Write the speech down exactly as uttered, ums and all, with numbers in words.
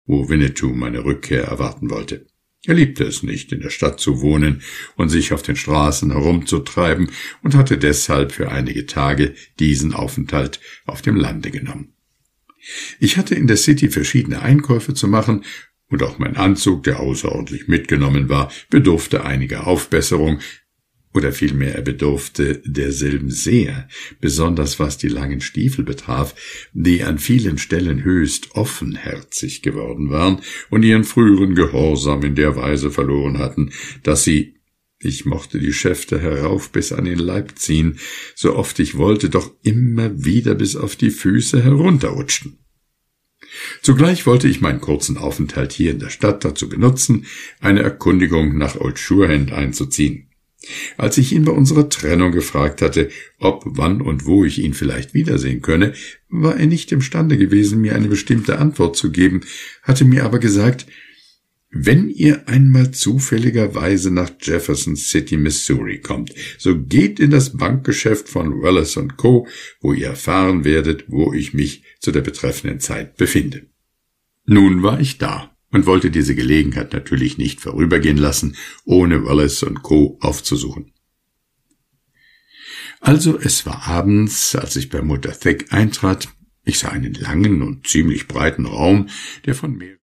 wo Winnetou meine Rückkehr erwarten wollte. Er liebte es nicht, in der Stadt zu wohnen und sich auf den Straßen herumzutreiben und hatte deshalb für einige Tage diesen Aufenthalt auf dem Lande genommen. Ich hatte in der City verschiedene Einkäufe zu machen, und auch mein Anzug, der außerordentlich mitgenommen war, bedurfte einiger Aufbesserung, oder vielmehr er bedurfte derselben sehr, besonders was die langen Stiefel betraf, die an vielen Stellen höchst offenherzig geworden waren und ihren früheren Gehorsam in der Weise verloren hatten, dass sie, ich mochte die Schäfte herauf bis an den Leib ziehen, so oft ich wollte, doch immer wieder bis auf die Füße herunterrutschten. Zugleich wollte ich meinen kurzen Aufenthalt hier in der Stadt dazu benutzen, eine Erkundigung nach Old Surehand einzuziehen. Als ich ihn bei unserer Trennung gefragt hatte, ob, wann und wo ich ihn vielleicht wiedersehen könne, war er nicht imstande gewesen, mir eine bestimmte Antwort zu geben, hatte mir aber gesagt: Wenn ihr einmal zufälligerweise nach Jefferson City, Missouri kommt, so geht in das Bankgeschäft von Wallace und Co., wo ihr erfahren werdet, wo ich mich zu der betreffenden Zeit befinde. Nun war ich da und wollte diese Gelegenheit natürlich nicht vorübergehen lassen, ohne Wallace und Co. aufzusuchen. Also es war abends, als ich bei Mutter Thick eintrat. Ich sah einen langen und ziemlich breiten Raum, der von mehr